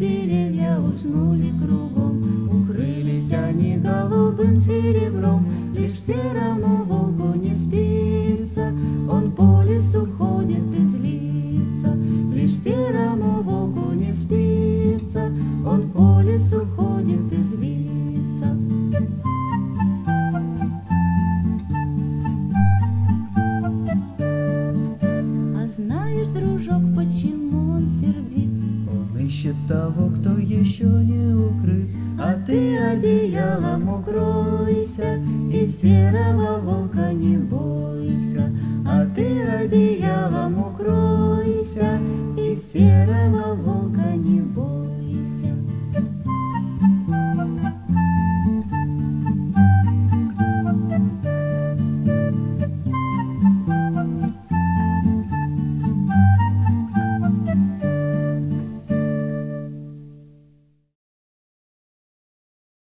деревья уснули кругом, укрылись они голубым серебром. Лишь серому волку не спится, он по лесу ходит и злится. Лишь серому волку не спится, он по лесу ходит и злится. А знаешь, дружок, почему он сердит? Он ищет того, кто еще не укрыт. А ты одеялом укройся и серого волка не бойся. А ты одеялом укройся и серого волка